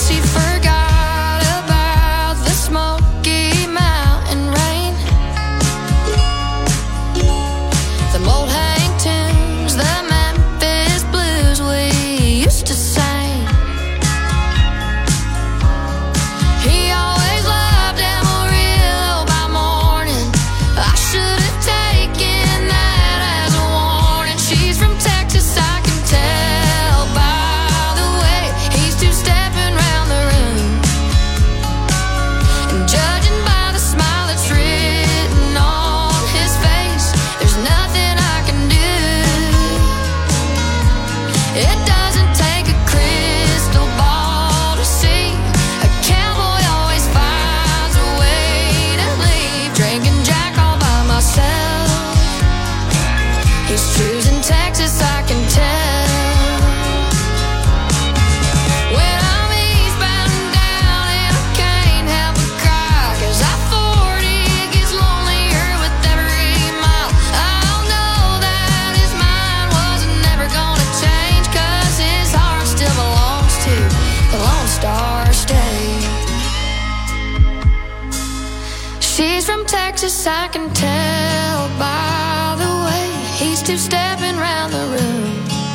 she forgot about the Smoky Mountain rain. The old hang tunes, the Memphis blues we used to sing. He always loved Amarillo by morning. I should have taken that as a warning. She's from Texas, I can tell by the way he's two-stepping round the room. And judging by the smile that's written on his face, there's nothing I can do. It doesn't take a crystal ball to see. A cowboy always finds a way to leave. Drinking Jack all by myself. He's choosing Texas, I can tell. When I'm eastbound and down and I can't help but cry, 'cause I-40 gets lonelier with every mile. I'll know that his mind wasn't never gonna change, 'cause his heart still belongs to the Lone Star State. She's from Texas, I can tell by the way he's two-stepping round the room.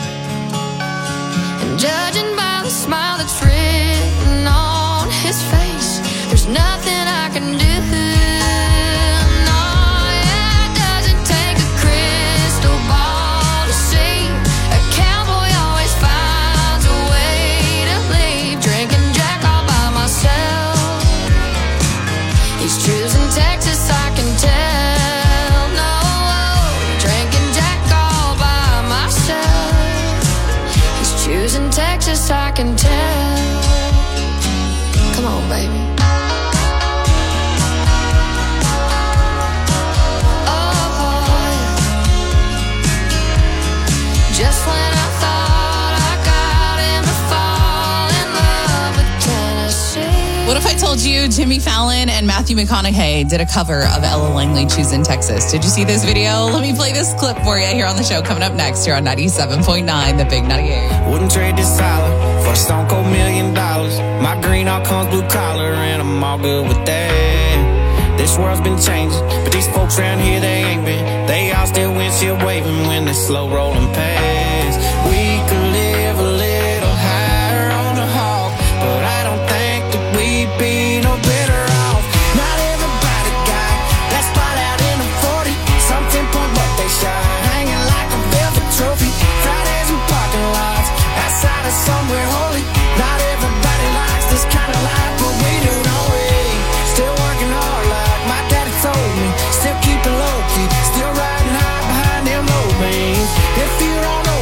And judging by the smile that's written on his face, there's nothing I can do. No, yeah, it doesn't take a crystal ball to see. A cowboy always finds a way to leave. Drinking Jack all by myself. He's choosing Texas, I can tell. No, drinking Jack all by myself. He's choosing Texas, I can tell. Come on, baby. Oh, just when I thought I got him to fall in love with Tennessee. What if I told you Jimmy Fallon and Matthew McConaughey did a cover of Ella Langley, Choosing Texas? Did you see this video? Let me play this clip for you here on the show. Coming up next here on 97.9, The Big 98. Wouldn't trade this salad for a stone cold $1 million. My green all comes blue collar, and I'm all good with that. This world's been changing, but these folks around here, they ain't been. They all still windshield waving when they slow rolling past. We could live a little higher on the hog, but I don't think that we'd be no better off. Not everybody got that spot out in the 40. Some 10-point, but they shine, hanging like a velvet trophy. Fridays in parking lots, outside of somewhere holy. Not everybody likes this kind of life, but we do, don't we? Still working hard like my daddy told me. Still keeping low key, still riding high behind them low beams. If you don't know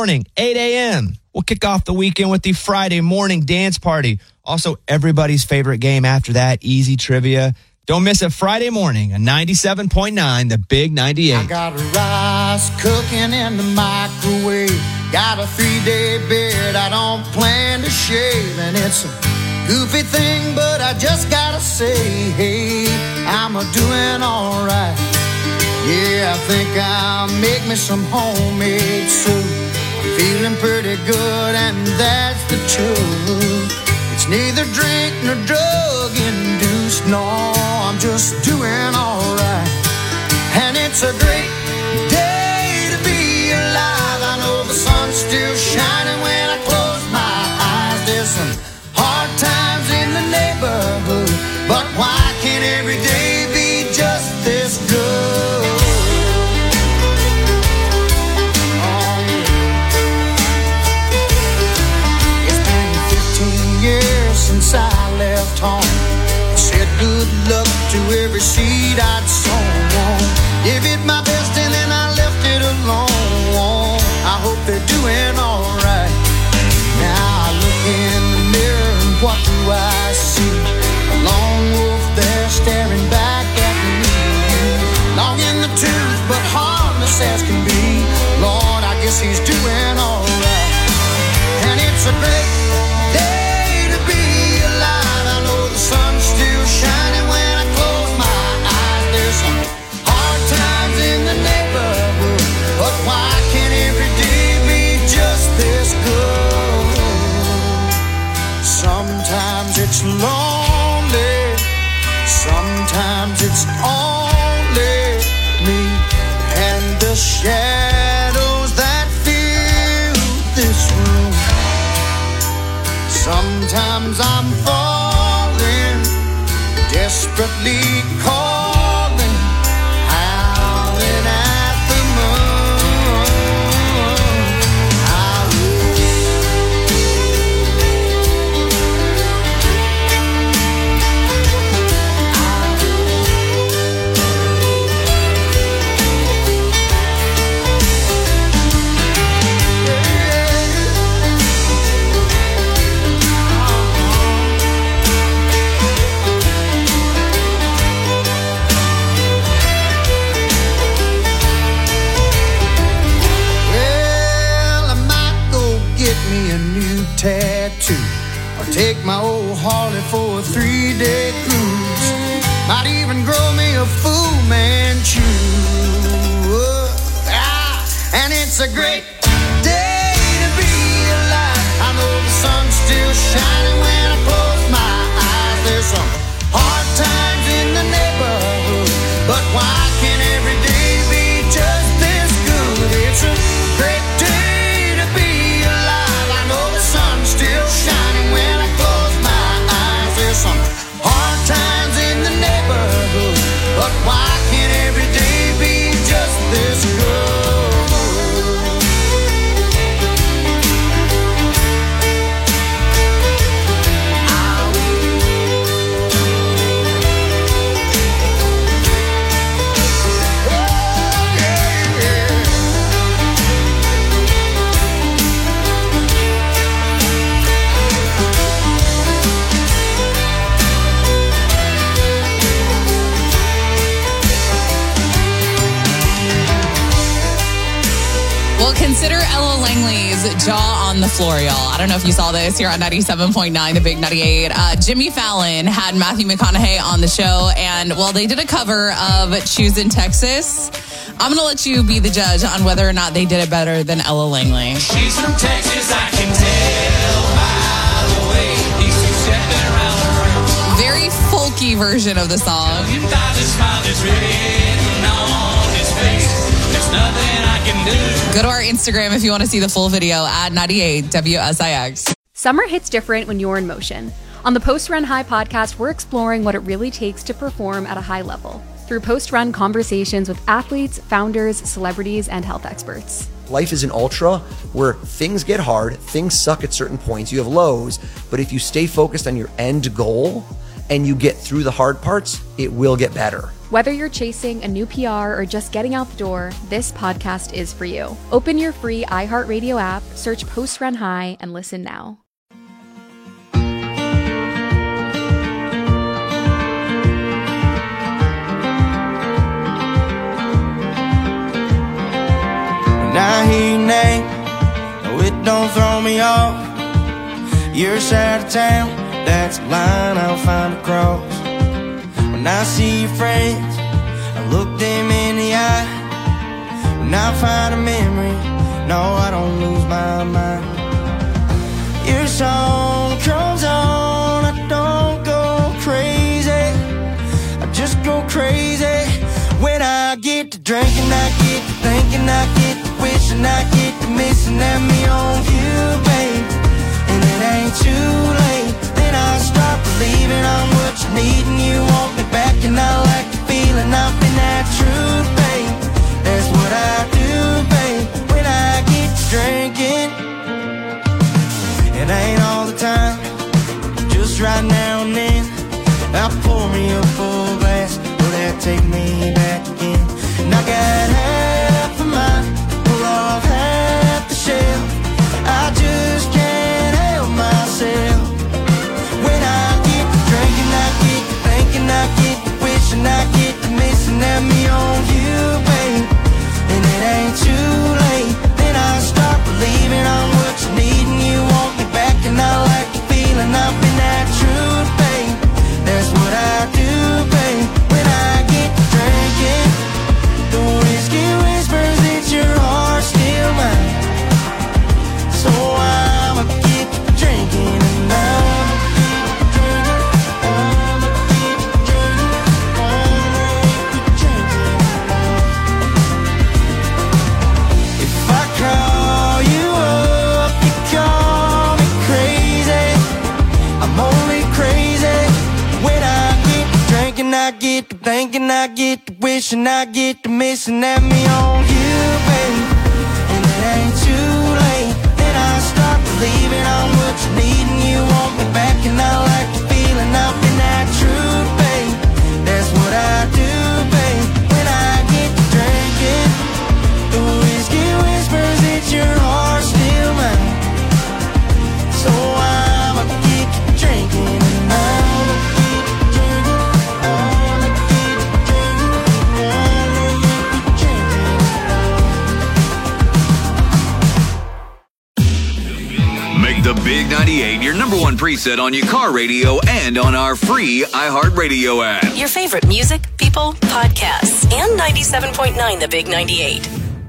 morning, 8 a.m. We'll kick off the weekend with the Friday morning dance party. Also, everybody's favorite game after that, easy trivia. Don't miss it Friday morning at 97.9, the Big 98. I got rice cooking in the microwave. Got a 3-day beard I don't plan to shave. And it's a goofy thing, but I just gotta say, hey, I'm a-doing all right. Yeah, I think I'll make me some homemade soup. I'm feeling pretty good, and that's the truth. It's neither drink nor drug-induced, no, I'm just doing all right. And it's a great day to be alive. I know the sun's still shining when I close my eyes. There's some hard times in the neighborhood, but why can't every day be just this good? Oh, yeah. It's been 15 years since I left home. Said good luck to every seed I'd sown. Give it my best and then I left it alone. I hope they're doing all right. Now I look in the mirror and what do I see? A lone wolf there staring back at me. Long in the tooth but harmless as can be. Lord, I guess he's doing all right. And it's a great day to be alive. I know the sun's still shining when I close my eyes. There's some hard times in the neighborhood, but why can't every day be just this good? Sometimes it's lonely, sometimes it's only me and the shadows that fill this room. Sometimes I'm falling, desperately calling, howling at the moon. Tattoo, or take my old Harley for a 3-day cruise. Might even grow me a Fu Manchu. And it's a great day to be alive. I know the sun's still shining when I close my eyes. There's some hard times in the neighborhood, but why can't every day be just this good? It's a great day to be alive. I know the sun's still shining when I close my eyes. There's some hard times in the neighborhood, but why can't every day be just this good? Consider Ella Langley's Jaw on the Floor, y'all. I don't know if you saw this here on 97.9, the Big 98. Jimmy Fallon had Matthew McConaughey on the show, and, well, they did a cover of Choosing Texas. I'm going to let you be the judge on whether or not they did it better than Ella Langley. She's from Texas, I can tell by the way he's stepping around the room. Very folky version of the song. You got the smile that's written on his face. There's nothing I can do. Go to our Instagram if you want to see the full video at 98 WSIX. Summer hits different when you're in motion. On the Post Run High podcast, we're exploring what it really takes to perform at a high level through post-run conversations with athletes, founders, celebrities, and health experts. Life is an ultra where things get hard, things suck at certain points, you have lows, but if you stay focused on your end goal and you get through the hard parts, it will get better. Whether you're chasing a new PR or just getting out the door, this podcast is for you. Open your free iHeartRadio app, search Post Run High, and listen now. When I hear your name, no, it don't throw me off. Your side of town, that's a line I'll find across. When I see your friends, I look them in the eye. When I find a memory, no, I don't lose my mind. Your song comes on, I don't go crazy, I just go crazy. When I get to drinking, I get to thinking, I get to wishing, I get to missing at me on you, babe. And it ain't too late, then I start believing I'm what you need and you want me back. And I like the feeling I've been that truth, babe. That's what I do, babe, when I get to drinking. It ain't all the time, just right now and then. I'll pour me a full glass, will that take me back again? And I got half a mind, pull off half the shell. I just can't help myself. When I get to drinking, I get to thinking, I get to wishing, I get to missing at me on you, babe. And it ain't too late, then I start believing I'm what you need and you want me back. And I like the feeling I've been that truth, babe. That's what I do, babe, when I get to drinking. The whiskey whispers that your heart's still mine. So I'ma get to drinking and I'ma get to drinking. I'ma get to drinking. I'ma get to drinking. If I call you up, you call me crazy. I'm only crazy when I get to drinking. I get to thinking, I get to wishing, I get to missing at me on you, babe. And it ain't too late, then I start believing I'm what you need and you want me back. And I like the feeling I've been that truth, babe. That's what I do, babe, when I get to drinking. The whiskey whispers that your heart's still mine. So I'ma get to drinking and I'ma get to drinking. I'ma get to drinking. I'ma get to drinking. Make the Big 98 your number one preset on your car radio and on our free iHeartRadio app. Your favorite music, people, podcasts, and 97.9 The Big 98.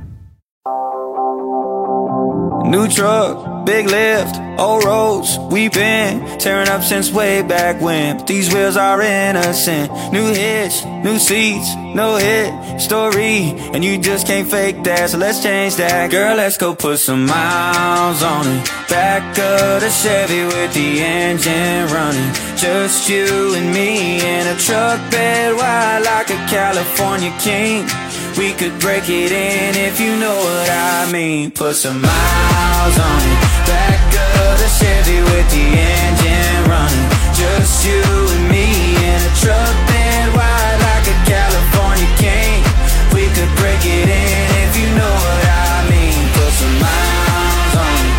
New truck, big lift, old roads, we been tearing up since way back when. But these wheels are innocent. New hitch, new seats, no hit story, and you just can't fake that, so let's change that. Girl, let's go put some miles on it. Back of the Chevy with the engine running. Just you and me in a truck bed wide like a California king. We could break it in if you know what I mean. Put some miles on it. Back of the Chevy with the engine running. Just you and me in a truck bed wide like a California king. We could break it in if you know what I mean. Put some miles on it.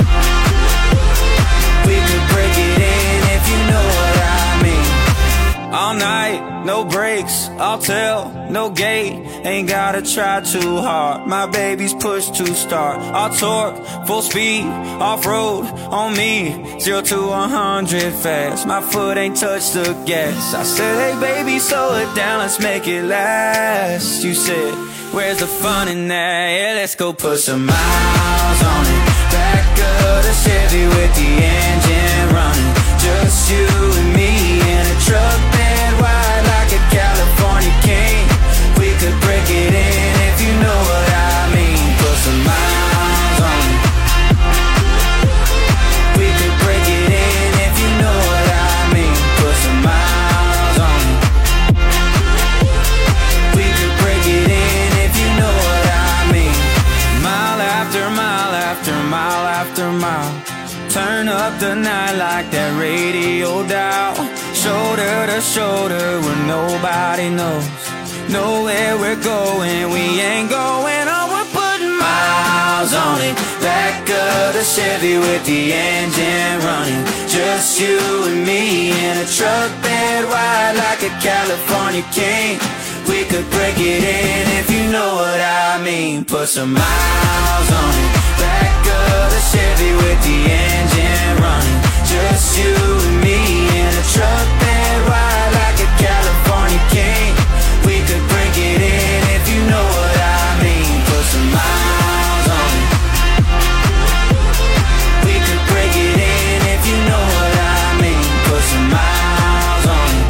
We could break it in if you know what I mean. All night, no brakes, I'll tell, no gate. Ain't gotta try too hard, my baby's push to start. I'll torque, full speed, off-road on me. 0 to 100 fast, my foot ain't touched the gas. I said, hey baby, slow it down, let's make it last. You said, where's the fun in that? Yeah, let's go put some miles on it. Back of the Chevy with the engine running. Just you and me in a truck bed wide like a California king. We could break it in if you know what I mean. Put some miles on it. We could break it in if you know what I mean. Put some miles on it. We could break it in if you know what I mean. Mile after mile after mile after mile. Turn up the night like that radio to shoulder where nobody knows. Know where we're going, we ain't going on. We're putting miles on it. Back of the Chevy with the engine running. Just you and me in a truck bed wide like a California king. We could break it in if you know what I mean. Put some miles on it. Back of the Chevy with the engine running. Just you and me in a truck bed wide like a California king. We could break it in if you know what I mean. Put some miles on it. We could break it in if you know what I mean. Put some miles on it.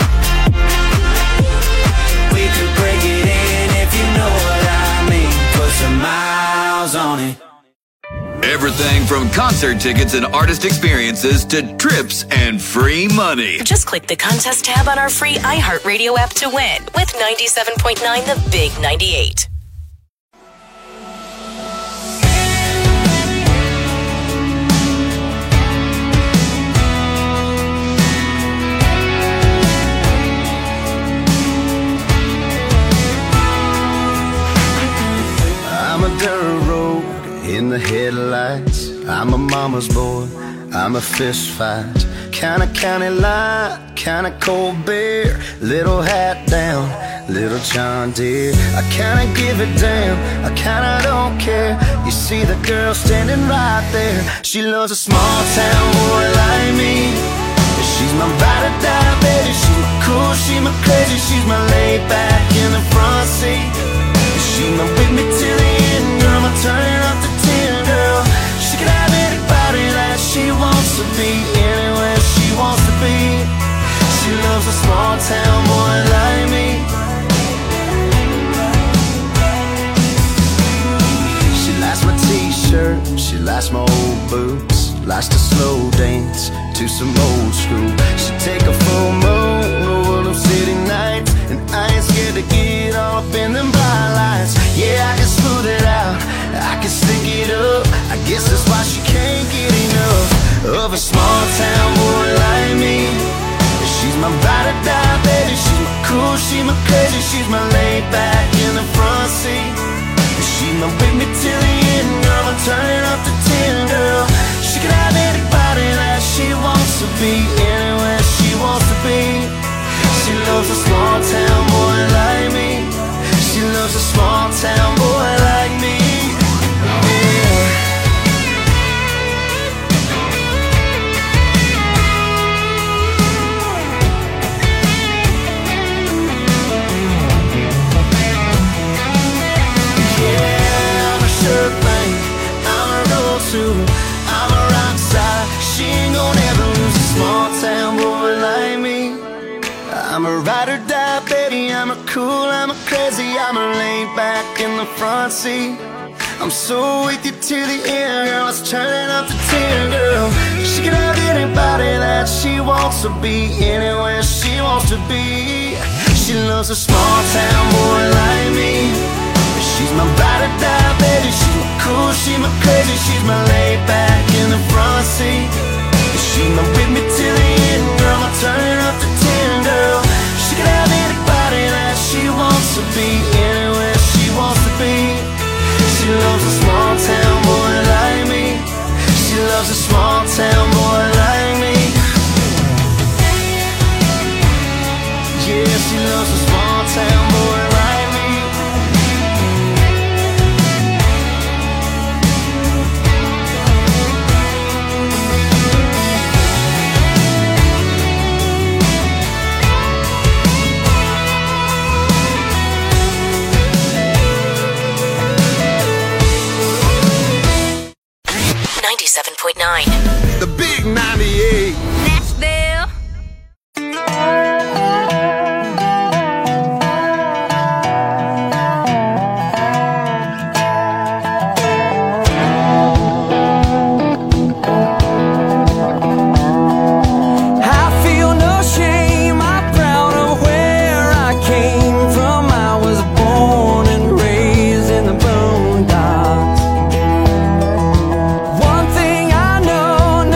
We could break it in if you know what I mean. Put some miles on it. Everything from concert tickets and artist experiences to trips and free money. Just click the contest tab on our free iHeartRadio app to win with 97.9 The Big 98. I'm a dirt road in the headlights. I'm a mama's boy, I'm a fist fight. Kinda county line, kinda cold beer. Little hat down, little John Deere. I kinda give a damn, I kinda don't care. You see the girl standing right there. She loves a small town boy like me. She's my ride or die baby. She's my cool, she's my crazy. She's my laid back in the front seat. She's my with me till the end, girl. I'm turning up the 10, girl. She can have anybody that she wants to be, anywhere she wants to be. She loves a small town boy like me. She likes my t-shirt, she likes my old boots. Likes to slow dance to some old school. She take a full moon over them city nights, and I ain't scared to get all up in them bright lights. Yeah, I can smooth it out, I can stick it up. I guess that's why she can't get enough of a small town boy like me. She's my ride or die baby. She's my cool, she's my crazy. She's my laid back in the front seat. She's my with me till the end, girl. I'm turning up the 10, girl. She can have anybody that she wants to be, anywhere she wants to be. She loves a small town boy like me. She loves a small town boy like me. Yeah. Yeah, I'm a sure thing. I'm a roll too. I'm a rock star. She ain't gonna ever lose a small town boy like me. I'm a ride or die, baby. I'm a cool, I'm a crazy. I'm a laid back in the front seat. I'm so with you to the end, girl. It's turning up the 10, girl. She can have anybody that she wants to be, anywhere she wants to be. She loves a small town boy like me. She's my ride or die, baby. She's my cool, she's my crazy. She's my laid back in the front seat. She's my with me till the end, girl. I'm turning up the 10, girl. She can have anybody that she wants to be, anywhere she wants to be. She loves a small town boy like me. She loves a small town boy like me. Yeah, she loves a small town boy like me. .9 The Big 98. Nashville. I feel no shame, I'm proud of where I came from. I was born and raised in the boondocks. One thing I know,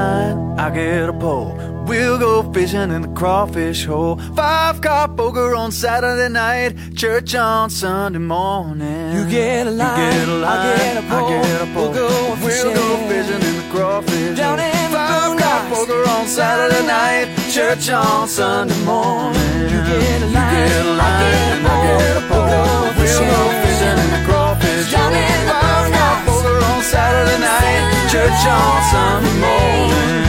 line, I get a pole. We'll go fishing in the crawfish hole. 5-car poker on Saturday night, church on Sunday morning. You get a line, I get a pole. We'll go fishing in the crawfish down hole. in the 5-car poker on Saturday night, church on Sunday morning. You get a line, I get a pole. We'll go fishing in the crawfish hole. 5-car poker on Saturday night, church on Sunday morning.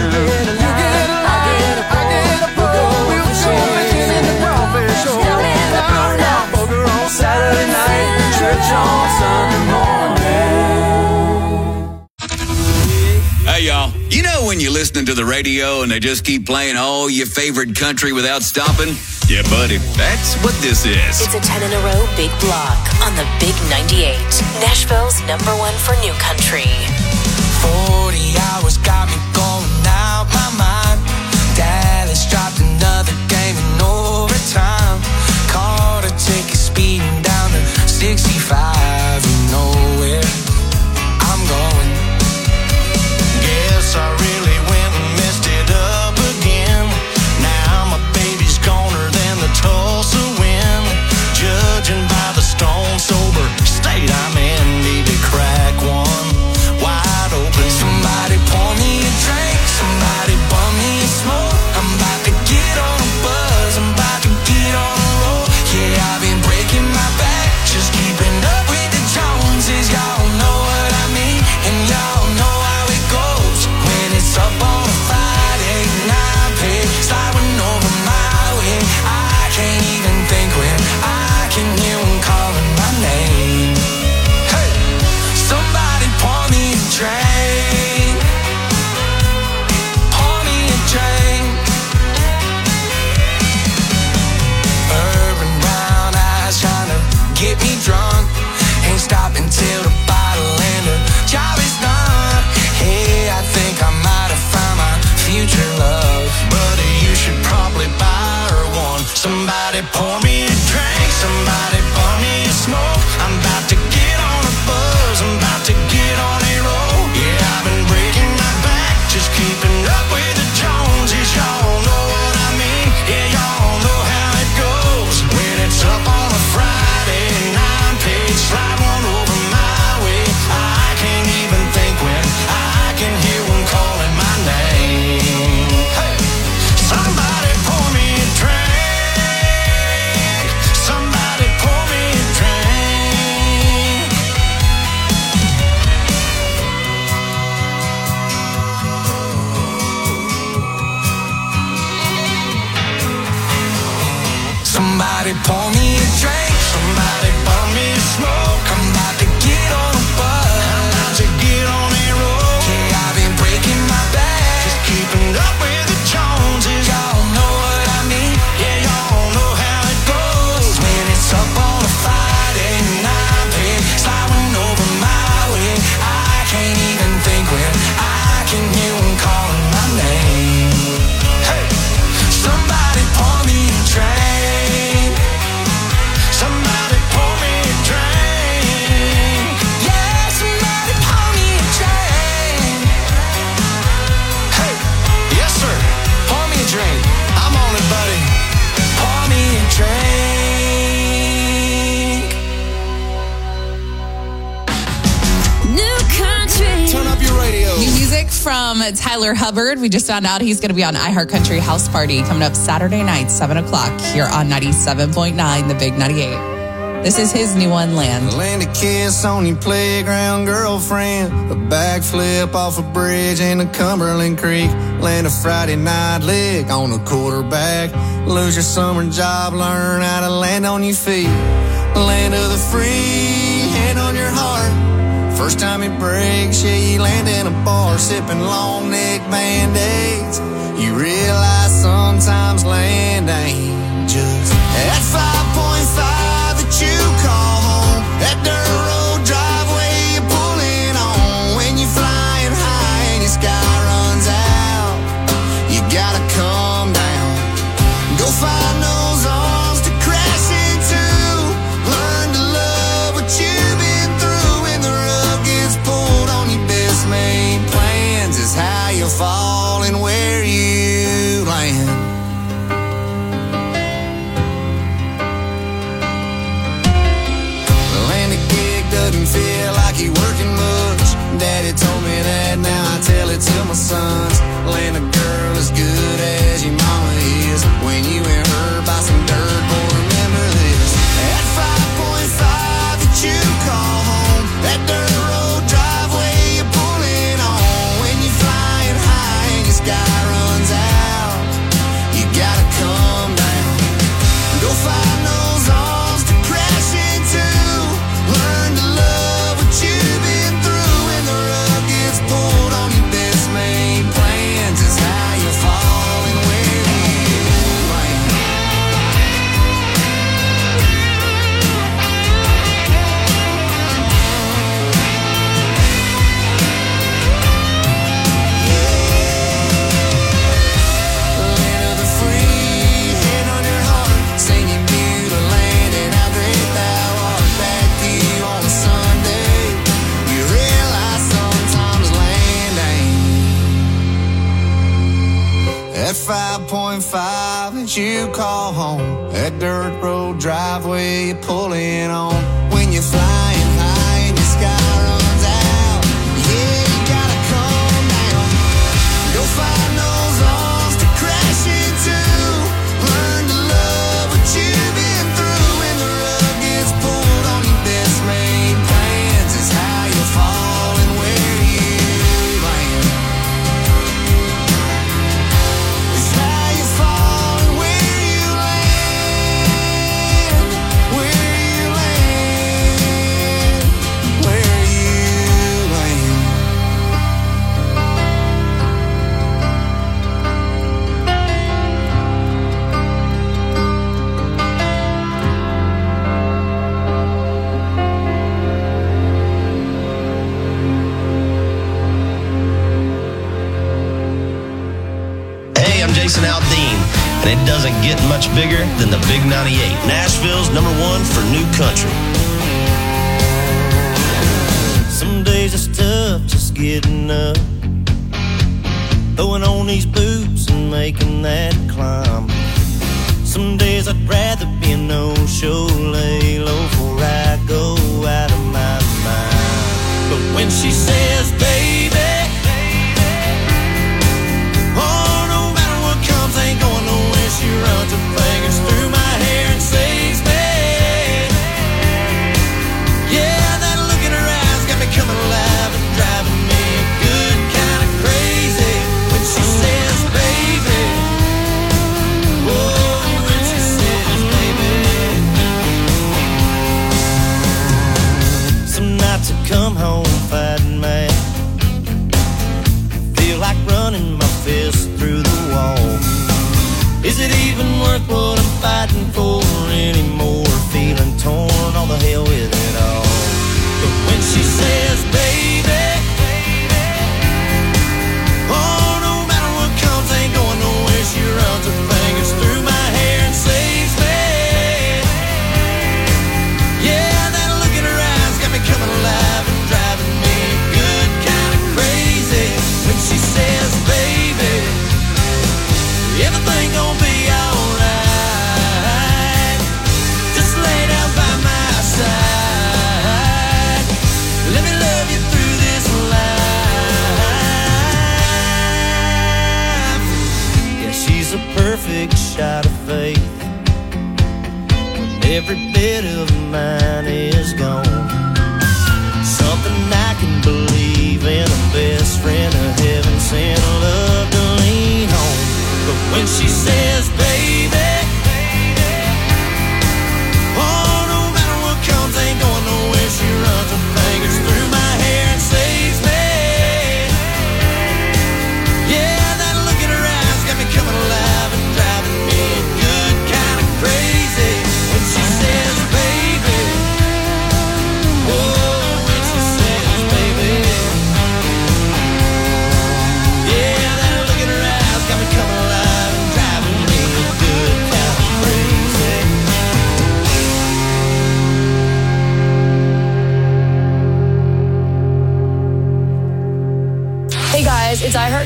Saturday night, church on Sunday morning. Hey, y'all. You know when you're listening to the radio and they just keep playing all your favorite country without stopping? Yeah, buddy, that's what this is. It's a 10 in a row big block on the Big 98. Nashville's #1 for new country. 40 hours got me going out my mind. Dallas dropped another game in overtime. Caught a ticket speeding down to 65. You know where I'm going. Guess I really went and messed it up again. Now my baby's goner than the Tulsa wind. Judging by the stone sober state I'm in, need to crack one wide open. Somebody pour me a drink, somebody bum me a smoke. I'm about to get on a buzz, I'm about to get on a roll. Yeah, I've been breaking my back, just keeping up with the Joneses. Y'all know what I mean, and y'all know how it goes. When it's up on a Friday night, pay sliding over my way. I can't even think when I can hear them calling my name. Hey, somebody pour me a drink. Pour me a drink. Urban brown eyes trying to get me drunk. Ain't stopping till the bottle and the job is done. Hey, I think I might have found my future love. Buddy, you should probably buy her one. Somebody pour me a drink, somebody pour me a smoke. I'm about to get on a buzz, I'm about to get on a roll. Yeah, I've been breaking my back, just keeping up with the Joneses. Y'all know what I mean, yeah, y'all know how it goes. When it's up on a Friday, 9-page slide one over my way. I can't even think when I can hear one calling my name. Hey, somebody pour me a drink. Somebody pour me a drink. Somebody pour me a drink. Somebody pour me a smoke. I'm about to get on a buzz. I'm about to get on a roll. Yeah, I've been breaking my back, just keeping up with the Joneses. Y'all know what I mean. Yeah, y'all know how it goes. When it's up on a Friday night, sliding over my way. I can't even think when I can hear them calling my name. Hey, somebody pour me a drink. Somebody pour me a drink. Yeah, somebody pour me a drink. Hey, yes sir, pour me a drink. I'm on it, buddy. Pour me a drink. New country. Turn up your radio. New music from Tyler Hubbard. We just found out he's going to be on iHeartCountry House Party coming up Saturday night, 7 o'clock here on 97.9, The Big 98. This is his new one, Land. Land a kiss on your playground girlfriend. A backflip off a bridge in the Cumberland Creek. Land a Friday night lick on a quarterback. Lose your summer job, learn how to land on your feet. Land of the free, hand on your heart. First time it breaks, yeah, you land in a bar sipping long neck Band-Aids. You realize sometimes land ain't just that 5.5 that you call home. That dirt road driveway you're pulling on. When you're flying high and your sky runs out, you gotta come down. Go find those arms to crash into. Learn to love what you've been through. When the rug gets pulled on your best made plans is how you fall falling where you land. The landing gig doesn't feel like you're working much. Daddy told me that, now I tell it to my sons. Land a girl as good as your mama is. When you and her buy some dirt, boy, remember this. That 5.5 that you call home, that dirt road driveway you're pulling on. When you're flying high and your sky runs out, you gotta come down. Go find those arms to crash into. Learn to love what you've been through. When the rug gets pulled on your best made plans, is how you fall and where you land. Land of the free, hand on your heart, sing you beautiful land and how great thou art. Back to you on a Sunday, you realize sometimes land ain't. That 5.5 that you call home, that dirt road driveway you're pulling on. When you're flying high and your sky runs out, yeah, you gotta come down. Go find those arms to crash into. Learn to love what you've been through. When the rug gets pulled on your best made plans, is how you fall and where you land. It's how you fall and where you land. Where you land. Where you land. Hey, I'm Jason Aldean, and it doesn't get much bigger than the Big 98, Nashville's #1 for new country. Some days it's tough just getting up, throwing on these boots and making that climb. Some days I'd rather be a no-show, lay low before I go out of my mind. But when she says, baby, oh, no matter what comes, ain't going nowhere. She runs her fingers through my hair and saves me. Yeah, that look in her eyes got me coming alive and driving me good kind of crazy. When she says, baby, oh, when she says, baby. Some nights I come home fighting mad, feel like running my fist through the wall. Is it even worth what I'm fighting for anymore? Feeling torn, all the hell with it all. But when she says, baby, oh, no matter what comes, ain't going nowhere. She runs her fingers through my hair and saves me. Yeah, that look in her eyes got me coming alive and driving me good kind of crazy. When she says, baby, everything gonna be alright. Just lay down by my side. Let me love you through this life. Yeah, she's a perfect shot of faith when every bit of mine is gone. Something I can believe in, a best friend of heaven sent, a love to lean on. But when she says, baby, oh, no matter what comes, ain't going nowhere. She runs her fingers through my hair and saves me. Yeah, that look in her eyes got me coming alive and driving me good kind of crazy. When she says, baby, oh, when she says, baby, yeah, that look in her eyes got me coming alive and driving me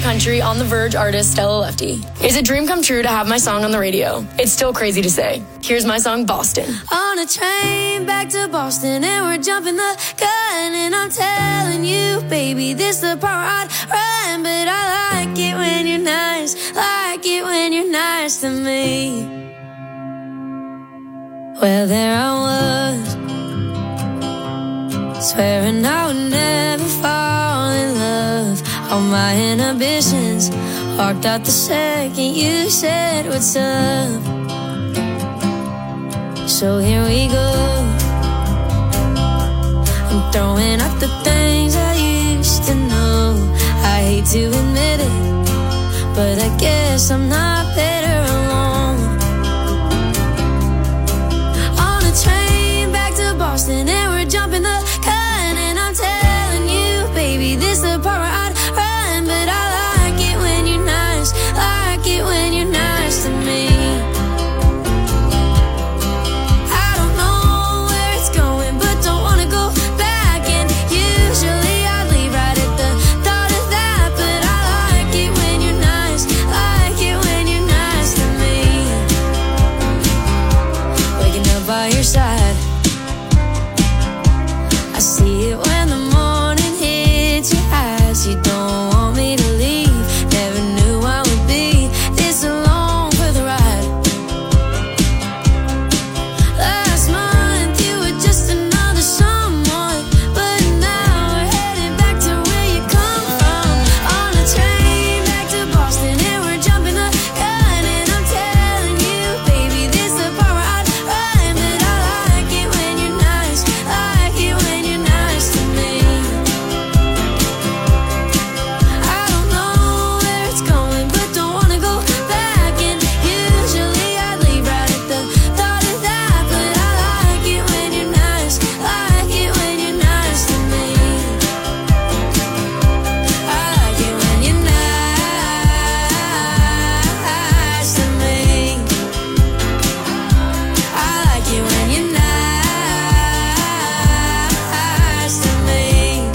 country on the Verge artist Stella Lefty. It's a dream come true to have my song on the radio. It's still crazy to say. Here's my song, Boston. On a train back to Boston and we're jumping the gun, and I'm telling you, baby, this the part I'd run, but I like it when you're nice, like it when you're nice to me. Well, there I was, swearing I would never fall in love. All my inhibitions walked out the second you said what's up. So here we go. I'm throwing out the things I used to know. I hate to admit it, but I guess I'm not better alone. On a train back to Boston and we're jumping the gun, and I'm telling you, baby, this the part where I'd run, but I like it when you're nice, like it when you're nice to me. I don't know where it's going, but don't wanna go back, and usually I'd leave right at the thought of that, but I like it when you're nice, like it when you're nice to me. Waking up by your side, I see it when the morning hits your eyes. You don't want me to leave, never knew I would be this alone for the ride. Last month you were just another someone, but now we're headed back to where you come from. On a train back to Boston and we're jumping the gun, and I'm telling you, baby, this the part where I'd run, but I like it when you're nice, like it when you're nice to me. I don't know where it's going, but don't wanna go back, and usually I'd leave right at the thought of that, but I like it when you're nice, like it when you're nice to me. I like it when you're nice to me. I like it when you're nice to me.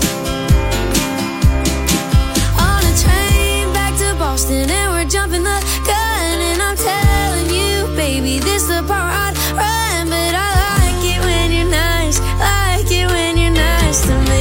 On a train back to Boston and we're jumping the gun, and I'm telling you, baby, this the part I'd run, but I like it when you're nice, like it when you're nice to me.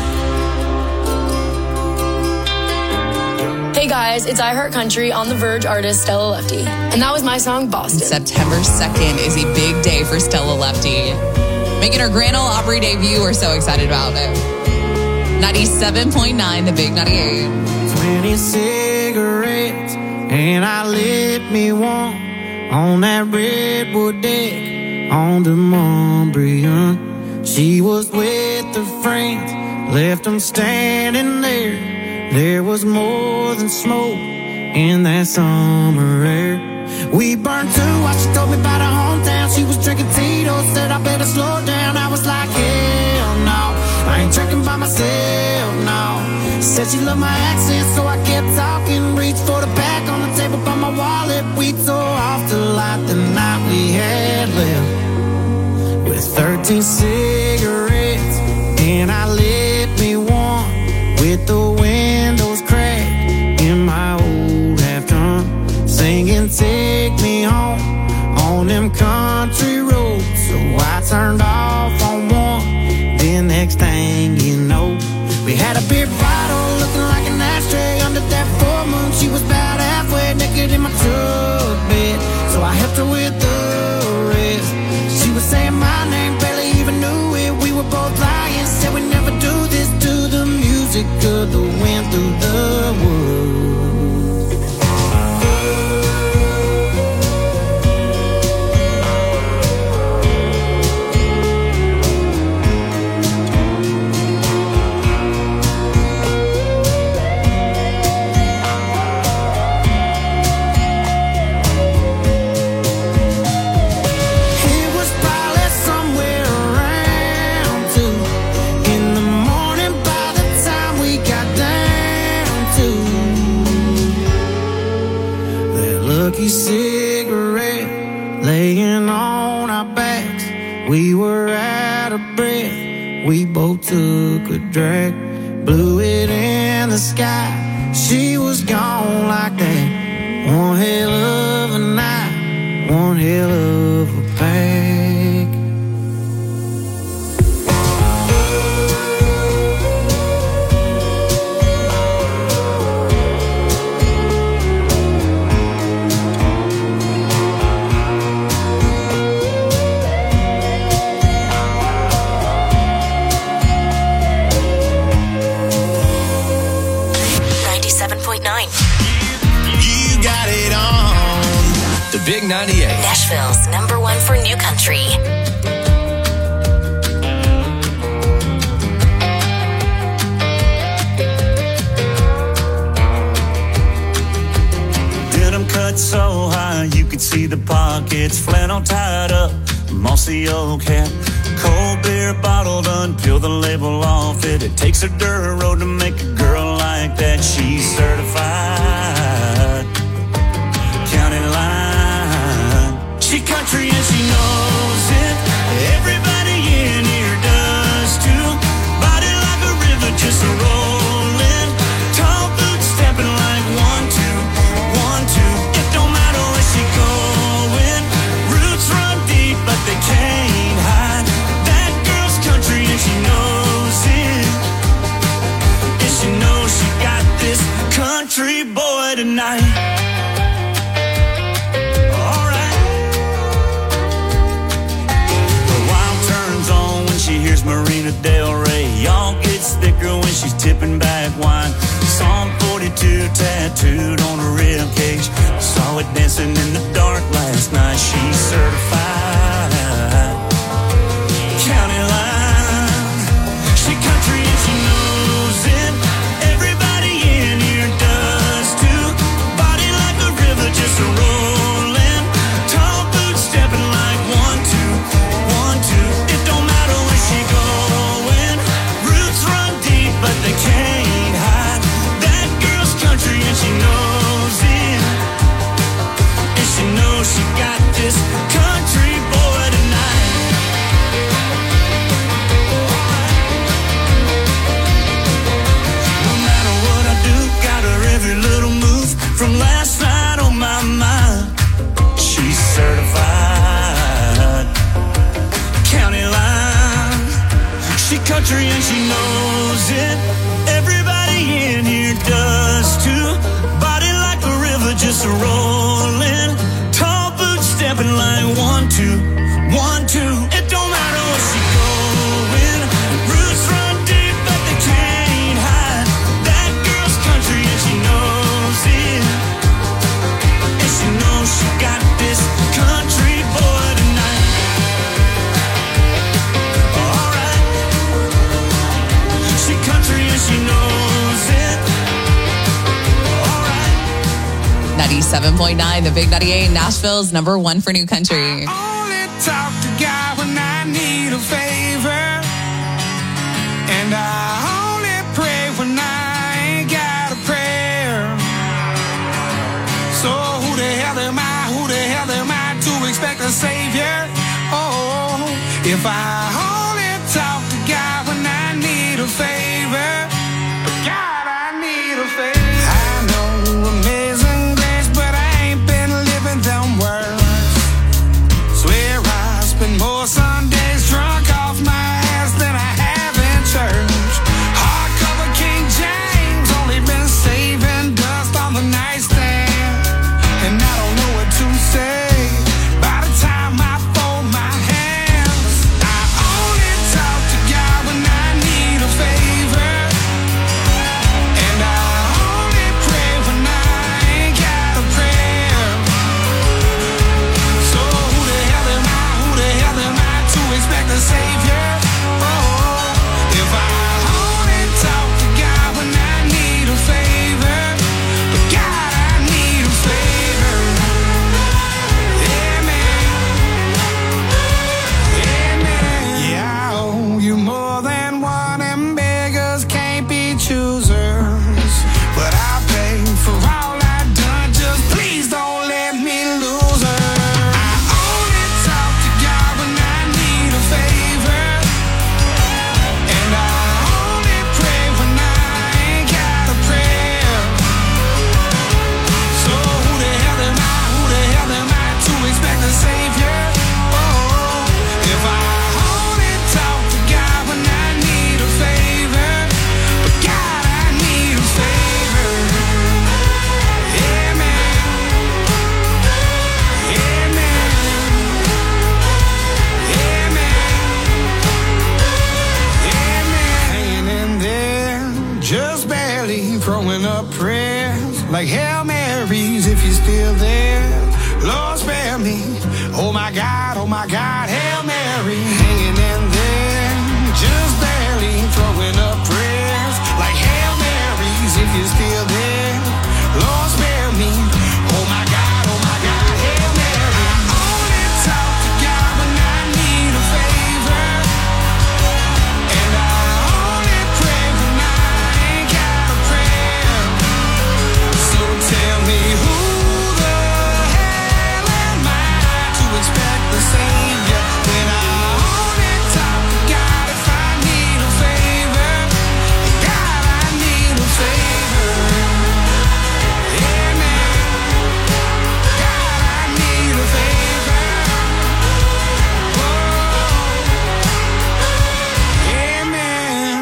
Hey guys, it's I Heart Country on the Verge artist Stella Lefty. And that was my song, Boston. September 2nd is a big day for Stella Lefty. Making her Grand Ole Opry debut. We're so excited about it. 97.9, the Big 98. 20 cigarettes, and I lit me one on that redwood deck on the Montbriand. She was with her friends, left them standing there. There was more than smoke in that summer air. We burned too while she told me about her hometown. She was drinking Tito's, said I better slow down. I was like, hell no, I ain't drinking by myself, no. Said she loved my accent, so I kept talking. Reached for the pack on the table by my wallet. We tore off the light the night we had left, with 13 cigarettes, and I lit me one with the windows cracked in my old half-ton, singing take me home on them country roads. So I turned off on one, then next thing you know, we had a beer bottle looking like an ashtray under that full moon. She was about halfway naked in my truck bed, so I helped her with the rest. She was saying my name, barely even knew it. We were both lying, said we never do this to the music of the wind through the woods. It was probably somewhere around 2 in the morning by the time we got down to that lucky cigarette laying on our backs. We were out of breath, we both took a drag, blew it in the sky, she was gone like that. One hell of a night, one hell of a bank. You got it on the Big 98. Nashville's number one for new country. Denim cut so high you could see the pockets, flannel tied up, mossy old hat. Cold beer bottle done, peel the label off it. It takes a dirt road to make a girl like that. She's certified county line. She country and she knows it. Everybody in here does too. Body like a river, just a rolling. Tall boots stepping like 1, 2, 1, 2. It don't matter where she going. Roots run deep, but they can't hide. That girl's country and she knows it. And she knows she got this country boy tonight. Marina Del Rey, y'all gets thicker when she's tipping back wine. Psalm 42 tattooed on her rib cage. Saw it dancing in the dark last night. She's certified county line. She country and she knows it. Everybody in here does too. Body like a river, just a rolling. Tall boots stepping like 1, 2, 1, 2. It don't matter where she going. Roots run deep, but they can't hide. That girl's country and she knows it. And she knows she got this country boy tonight. No matter what I do, got her every little move from last night on my mind. She's certified county line. She country and she knows it. Everybody in here does too. Body like a river, just a rolling. Tall boots stepping like 1, 2, 1, 2. It don't matter where she going. Roots run deep, but they can't hide. That girl's country and she knows it. And she knows she got this country boy tonight. Alright. She country and she knows it. Alright. 97.9, the Big 98, Nashville's number one for new country. Only talk to God when I need a favor. And I only pray when I ain't got a prayer. So who the hell am I? Who the hell am I to expect a savior? Oh, if I only talk to God when I need a favor. God, I need a favor. I know amazing grace, but I ain't been living them words. Swear I spend more Sundays drunk off my ass than I have in church. Hardcover King James, only been saving dust on the nightstand. And I don't know what to say by the time I fold my hands. I only talk to God when I need a favor. Marys, if you're still there, Lord spare me. Oh my God, Hail Mary. Hanging in there, just barely throwing up prayers like Hail Marys, if you're still there, Lord spare me. Oh my God, Hail Mary. I only talk to God when I need a favor, and I only pray when I ain't got a prayer. So tell me, who the hell am I to expect the Savior when I only talk to God if I need a favor? God, I need a favor. Amen. God, I need a favor. Whoa. Amen.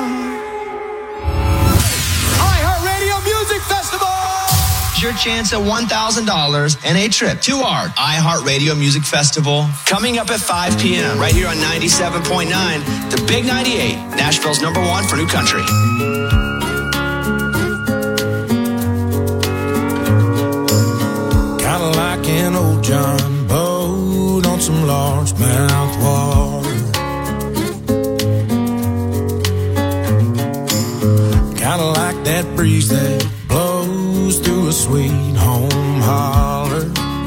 iHeartRadio Music Festival. Your chance at $1,000 and a trip to our iHeartRadio Music Festival coming up at 5 p.m. right here on 97.9, the Big 98, Nashville's #1 for new country. Kinda like an old John boat on some largemouth water. Kinda like that breeze that blows through a sweet home holler.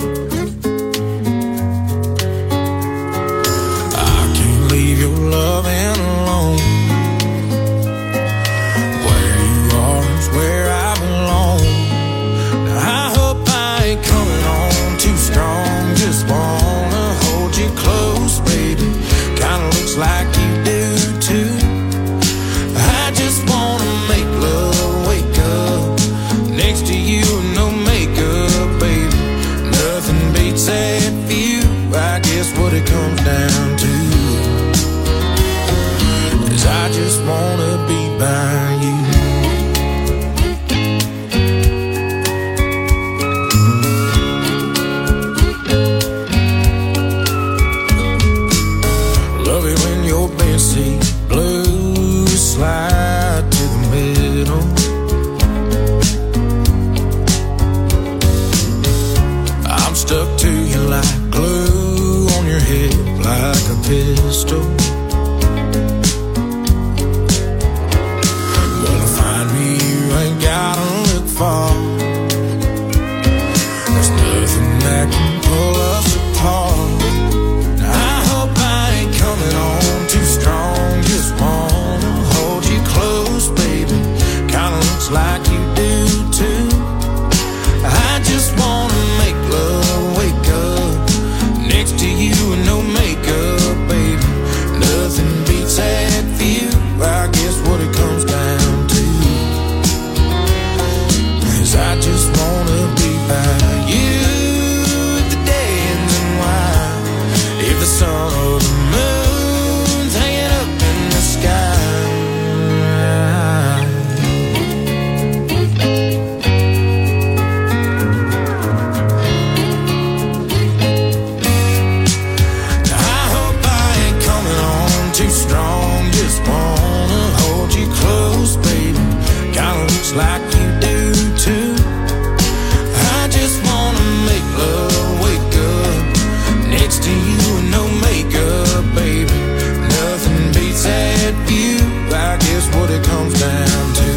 I can't leave your loving alone. Where you are is where I belong. I hope I ain't coming on too strong. Just wanna hold you close, baby. Kinda looks like you do too. I just wanna make love, wake up next to you, no makeup, baby. Nothing beats that view. I guess what it comes down to is I just wanna be by you. Love it when your backseat blues slide to the middle. I'm stuck to you like glue on your head, like a pistol. Wanna find me, you ain't gotta look far. There's nothing that can pull us apart. I hope I ain't coming on too strong. Just wanna hold you close, baby. Kinda looks like you do too. I just wanna make love, wake up next to you and no makeup, baby. Nothing beats that view. I guess what it comes down to is I just wanna be by you. If the day ends and why, if the sun or the moon's hanging up in the sky. I hope I ain't coming on too strong. Just wanna hold you close, baby. Kinda looks like you do too. I just wanna make love, wake up next to you and no makeup, baby. Nothing beats that view. I guess what it comes down to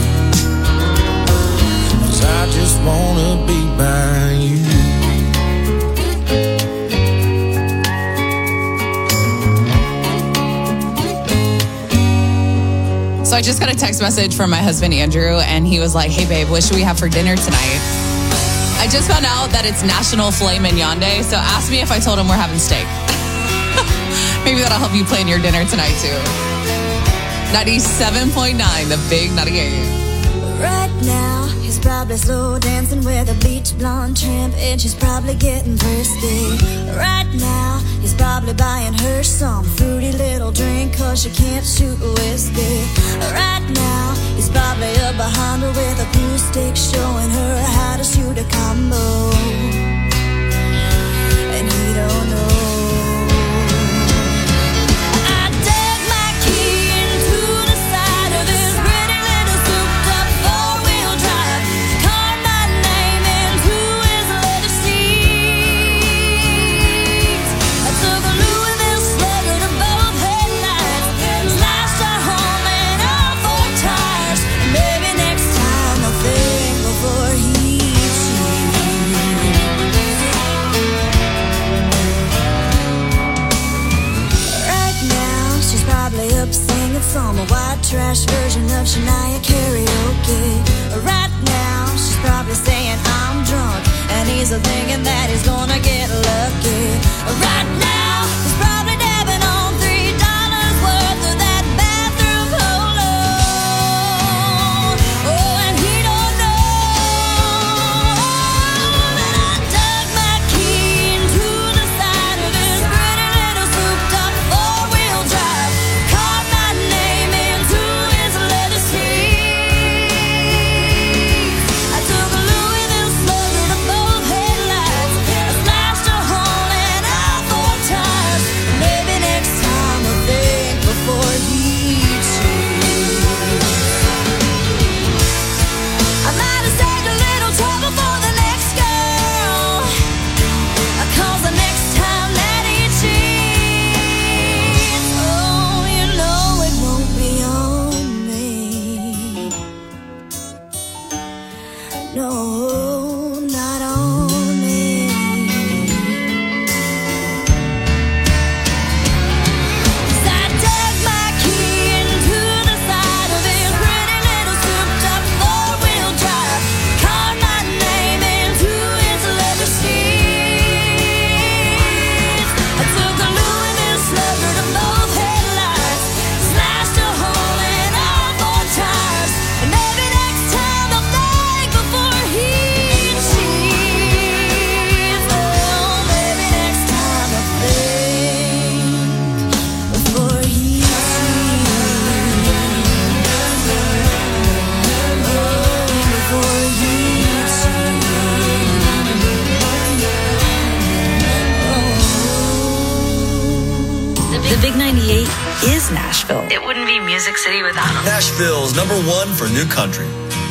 is I just wanna be by you. So I just got a text message from my husband, Andrew, and he was like, hey, babe, what should we have for dinner tonight? I just found out that it's National Filet Mignon Day, so ask me if I told him we're having steak. Maybe that'll help you plan your dinner tonight, too. 97.9, the Big 98. Right now, he's probably slow dancing with a bleach blonde tramp, and she's probably getting thirsty. Right now, he's probably buying her some fruity little drink, cause she can't shoot whiskey. Right now, he's probably up behind her with a pool stick, showing her how to shoot a combo. And he don't know. I dug my key into the side of this pretty little souped up four-wheel drive, called my name into white trash version of Shania karaoke. Right now, she's probably saying I'm drunk, and he's thinking that he's gonna get lucky. Right now, he's probably dabbing on $3 worth of that bathroom polo. Oh, and he don't know that I dug my key into the side of his pretty little souped-up four-wheel drive, carved my name into his leather seats. I took a Louisville slugger to both headlights. I slashed a hole in all four tires. Maybe next time I'll think before he cheats. I might have saved a little trouble for the next girl, 'cause the next time that he cheats, oh, you know it won't be on me. No, not on me. 'Cause I dug my key into the side of his pretty little souped-up four-wheel drive, carved my name into his leather seats. I took a Louisville slugger to both headlights, slashed a hole in all four tires. And maybe next time I'll think before he cheats. Oh, maybe next time I'll think before he The Big 98 is Nashville. It wouldn't be Music City without them. Nashville's #1 for new country.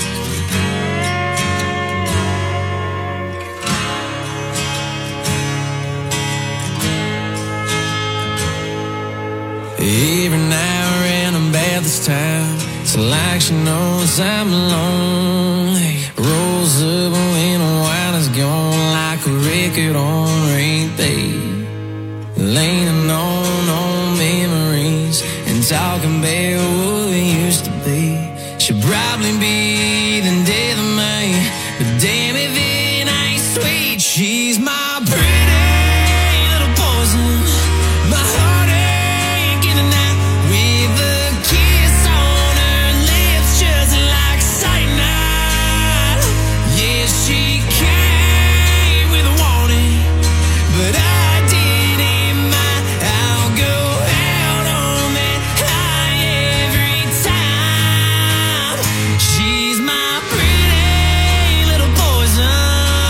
Every now and then I'm at this time. It's like she knows I'm lonely. Rolls up when the wine is gone, like a record on repeat. Leaning on memories and talking about what we used to be. She'll probably be the death of me, but damn if it ain't sweet. She's my pretty little poison, my heartache in the night, with a kiss on her lips just like cyanide. Yeah, she came with a warning, but I didn't mind. I'll go out on that high every time. She's my pretty little poison,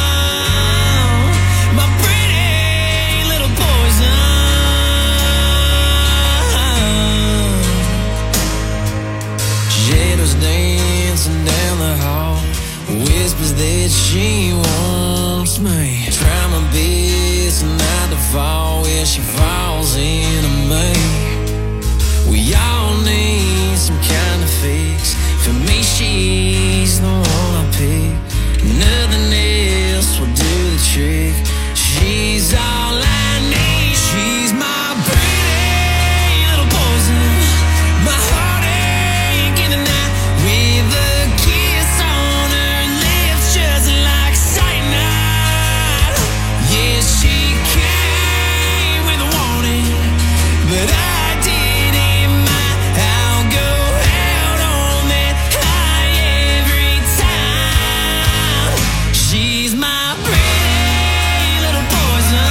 my pretty little poison. Shadows dancing down the hall, whispers that she wants me. Try my best not to fall where she falls into me. We all need some kind of fix. For me, she's the one I pick. Nothing else will do the trick. She's all I need. She's my pretty little poison, my heartache in the night, with a kiss on her lips just like cyanide. Yeah, she came with a warning, but I didn't mind. I'll go out on that high every time. She's my pretty little poison,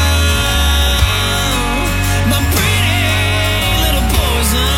my pretty little poison.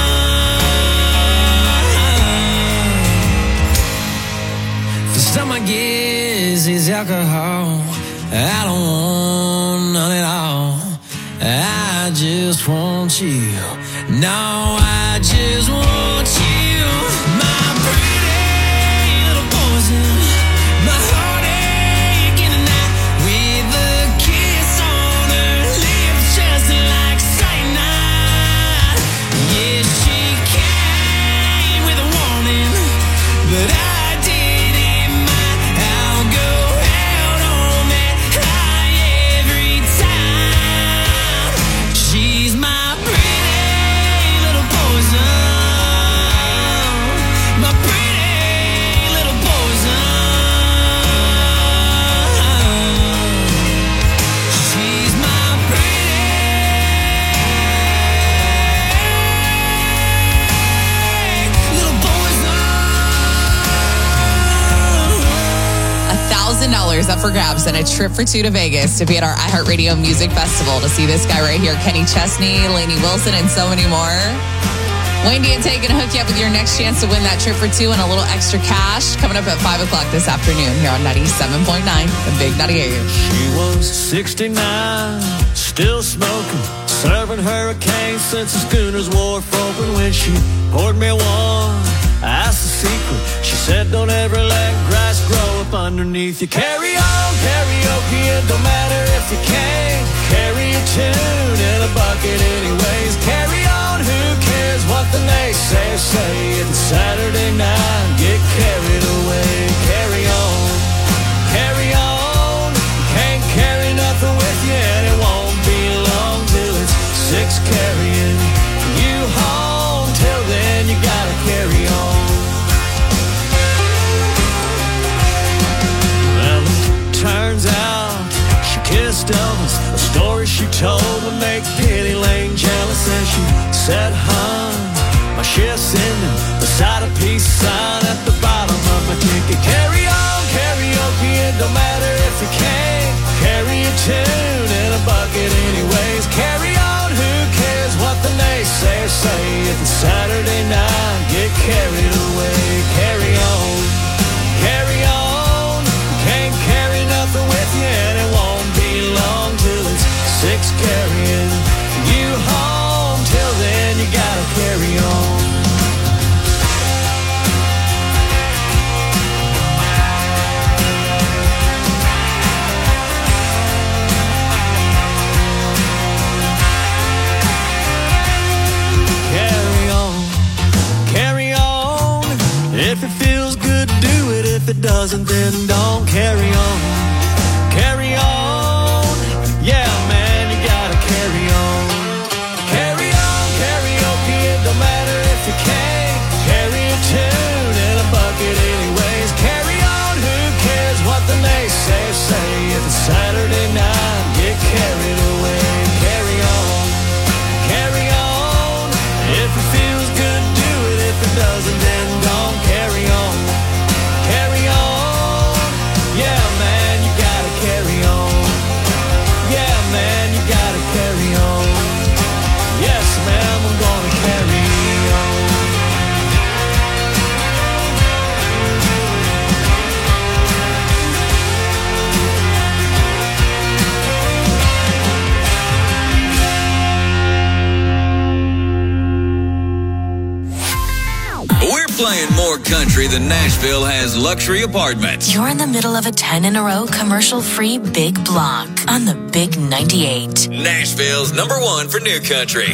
For some, I guess it's alcohol. I don't want none at all. I just want you. No, I just want you. My pretty little poison, my heartache in the night, with a kiss on her lips just like cyanide. Yeah, she came with a warning, but I didn't mind. I'll go out on that high every time. She's my pretty little poison. for grabs and a trip for two to Vegas to be at our iHeartRadio Music Festival to see this guy right here, Kenny Chesney, Lainey Wilson, and so many more. Wendy and Tay going to hook you up with your next chance to win that trip for two and a little extra cash coming up at 5 o'clock this afternoon here on 97.9, the Big 98. She was 69, still smoking, serving hurricanes since the schooners wharf open. When she poured me one, I asked the secret. She said, don't ever let grass grow up underneath you. Carry on, karaoke, it don't matter if you can't carry a tune in a bucket anyways. Carry on, who cares what the naysayers say? It's Saturday night, get carried away. Carry on, carry on. You can't carry nothing with you, and it won't be long till it's 6 carrying you home. Till then, you gotta carry on. Well, it turns out she kissed Elvis. A story she told would make Penny Lane jealous, and she said, "Hun, my shift's ending," beside a peace sign at the bottom of my ticket. Carry on, karaoke, it don't matter if you can't carry a tune in a bucket anyways. Carry on, who cares what the naysayers say? If it's Saturday night, get carried away. Carry on, carry on. Can't carry nothing with you, and it won't be long till it's 6 carrying you home. Till then, you gotta carry on. Carry on. If it feels good, do it. If it doesn't, then don't. Carry on. Carry on. Yeah, man, you gotta carry on. Carry on, karaoke, it don't matter if you can't carry a tune in a bucket anyways. Carry on, who cares what the naysayers say? If it's Saturday night, get carried away. Carry on, carry on. If it feels good, do it. If it doesn't, then don't. Carry on, carry on. Yeah, man, you gotta carry on. Yeah, man, you gotta carry on. Yes, ma'am, I'm gonna carry on. We're playing more country than Nashville has luxury apartments. You're in the middle of a 10-in-a-row commercial-free big block on the Big 98. Nashville's #1 for new country.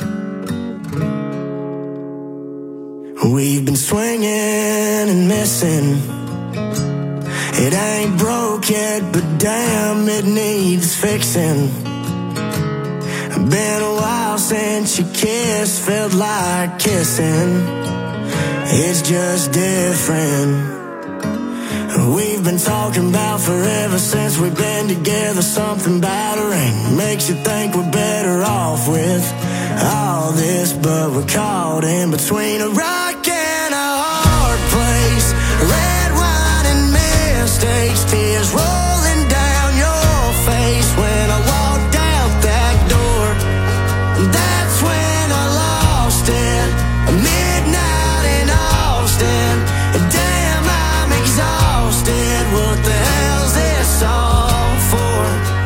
We've been swinging and missing. It ain't broke yet, but damn, it needs fixing. Been a while since you kissed, felt like kissing. It's just different. We've been talking about forever since we've been together. Something about a ring makes you think we're better off with all this, but we're caught in between a rock and a hard place. Red wine and mistakes, tears rolling down your face. When I walked out that door, that's when I lost it. Midnight in Austin, damn, I'm exhausted. What the hell's this all for?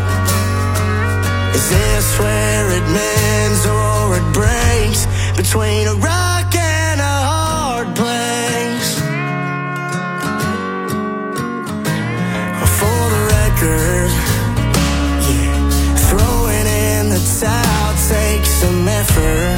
Is this where it mends or it breaks? Between a rock and a hard place. For the record, yeah, throwing in the towel takes some effort.